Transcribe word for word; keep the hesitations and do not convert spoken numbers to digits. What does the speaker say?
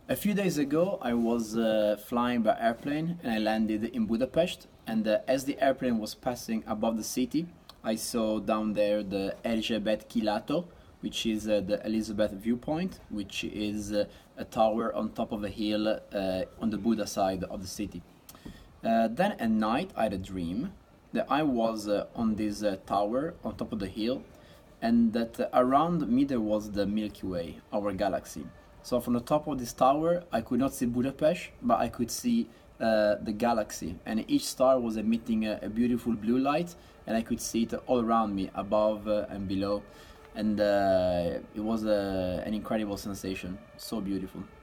A few days ago, I was uh, flying by airplane and I landed in Budapest. And uh, as the airplane was passing above the city, I saw down there the Erzsébet Kilátói, which is uh, the Elizabeth viewpoint, which is uh, a tower on top of a hill uh, on the Buda side of the city. Uh, then at night, I had a dream that I was uh, on this uh, tower on top of the hill, and that uh, around me there was the Milky Way, our galaxy. So from the top of this tower, I could not see Budapest, but I could see uh, the galaxy, and each star was emitting a, a beautiful blue light, and I could see it all around me, above uh, and below, and uh, it was uh, an incredible sensation, so beautiful.